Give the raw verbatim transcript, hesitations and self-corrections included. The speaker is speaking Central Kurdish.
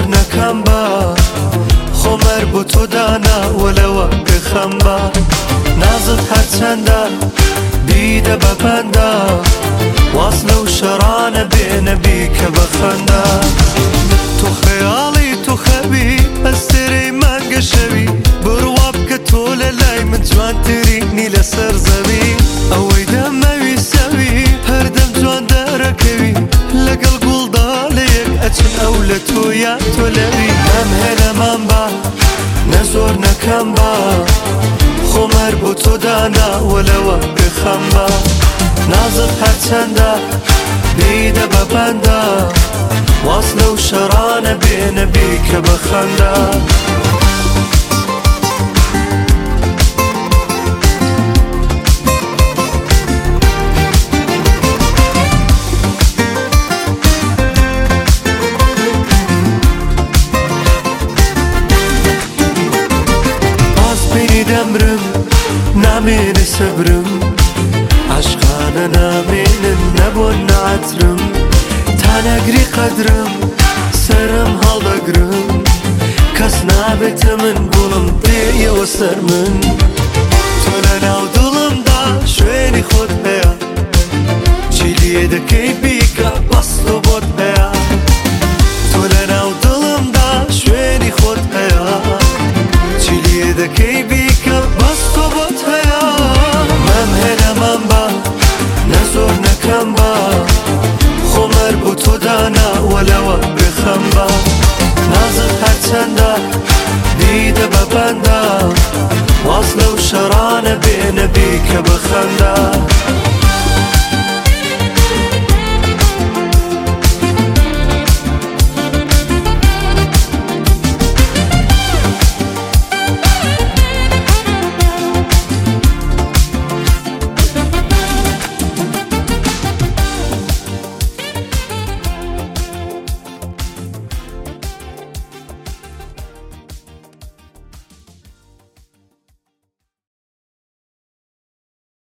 نەکەم بە خۆمەر بۆ تۆ دانا وەلەوە بخەم بە نازت هەرچەندە بیدە بە بەندە واز لەو شەڕانە بێنە بیکە بە خەندە تۆ خەیاڵی تۆ خەبی ئەستێرەی مانگە شەوی بڕوا بکە تۆ لە لای من جوانترینی لەسەر زەوی ئەوەی دەمەویستەوی هەردەم جوان دەرەکەوی لەگەڵ گوڵدا لە یەک ئەچن ئەو لە تۆ یا تۆ لەوی ئەم هێنەمان بە نە زۆر نەکەم بە خۆمەر بۆ تۆ دانا وەلەوە بخەم بە نازت هەرچەندە بیدە بە بەندە واز لەو شەڕانە بێنە بیکە بە خەندە دەمرم نامێنێ سەبرم عەشقانە نامێنن نەبوون نەعەترم تا نەگری قەدرم سەرم هەڵدەگرم کەس نابێتە من گوڵم دێیەوە سەر من تۆ لە ناو دڵمدا شوێنی خۆت هەیە چی لێ دەکەی بیکە بەس تۆ بۆت هەیە تۆ لە ناو دڵمدا شوێنی خۆت هەیە چی لێ دەکەی بیکە بەس تۆ بۆت هەیە مەم هێنەمان بە نە زۆر نەکەم بە خۆمەر بۆ تۆ دانا وەلەوە بخەم بە نازت هەرچەندە بیدە بە بەندە واز لەو شەڕانە بێنە بیکە بە خەندە